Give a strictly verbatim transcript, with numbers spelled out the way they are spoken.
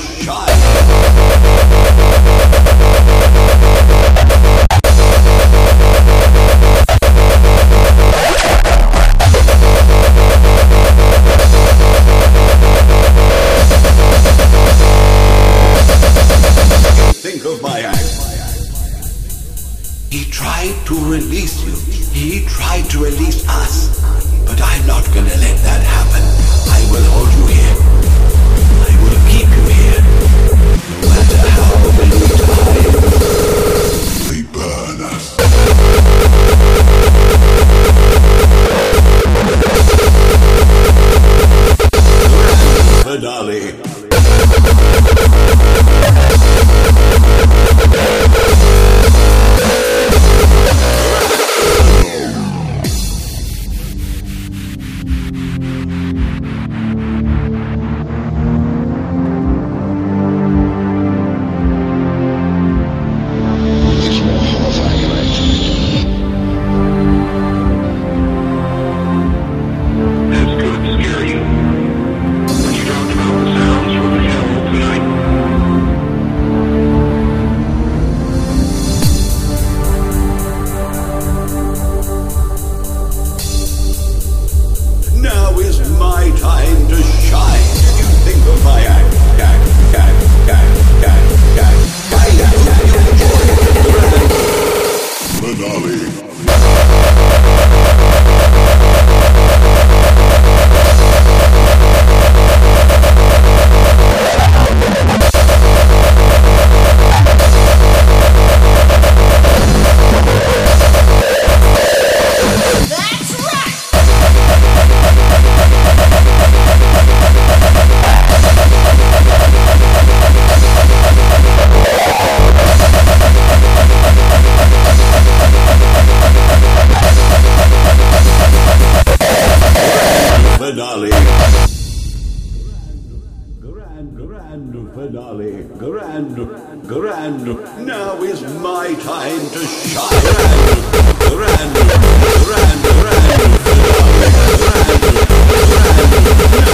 shine. Think of my act. He tried to release you. He tried to release us. But I'm not gonna let that happen. I will hold you here. I will keep you here. No matter how many times they burn us. Finale. Finale. Grand, grand finale. Grand, grand. Now is my time to shine. Grand, grand, grand, grand finale. Grand, grand.